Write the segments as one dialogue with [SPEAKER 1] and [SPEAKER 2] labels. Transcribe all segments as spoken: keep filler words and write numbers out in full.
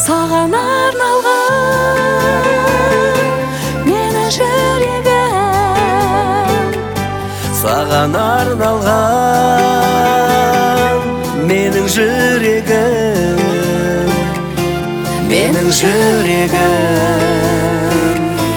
[SPEAKER 1] саған арналған менің жүрегім,
[SPEAKER 2] саған арналған менің жүрегім, менің жүрегім.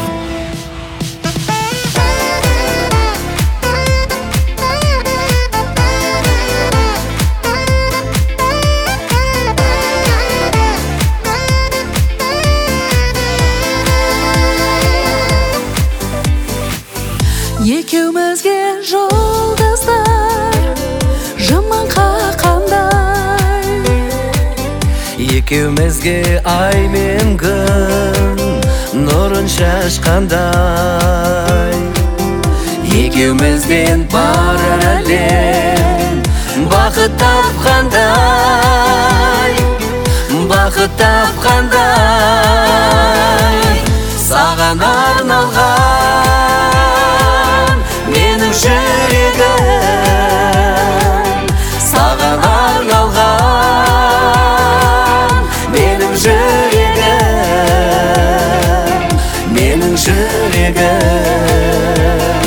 [SPEAKER 1] Екеумізге жұлдыздар жымың қаққандай,
[SPEAKER 2] екеумізге ай мен күн нұрын шашқандай, екеумізден бар әлем бақыт тапқандай, бақыт тапқандай. Саған арналған менің жүрегім, саған арналған менің жүрегім, менің жүрегім.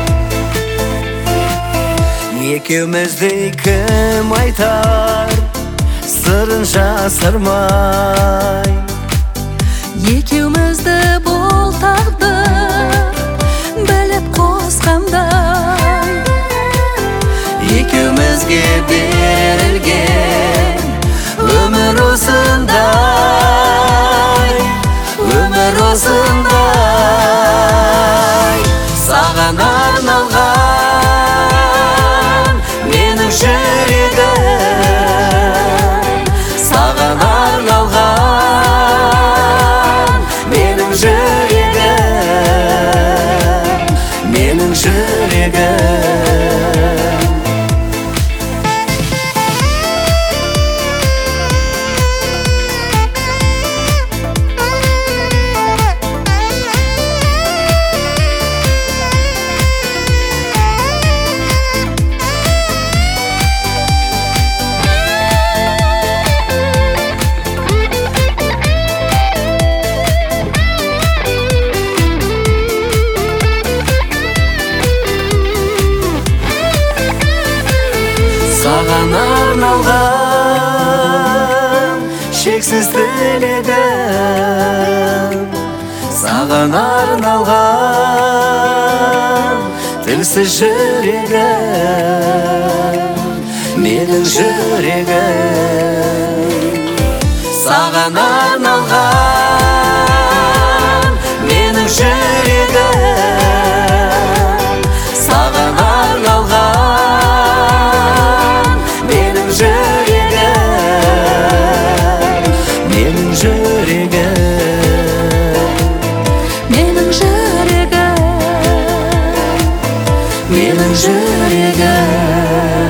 [SPEAKER 2] Екеумізді кім айтар сырын жасырмай,
[SPEAKER 1] екеумізді бұл тағдыр біліп қосқандай,
[SPEAKER 2] екеумізге берілген өмір осындай, өмір осындай. Саған арналған менің жүрегім, саған арналған менің жүрегім, менің жүрегім. Саған арналған шексіз тілегім, саған арналған тілсіз жүрегім, менің жүрегім. Саған арналған менің жүрегім, саған арналған менің жүрегім, менің жүрегім,
[SPEAKER 1] менің жүрегім,
[SPEAKER 2] менің жүрегім.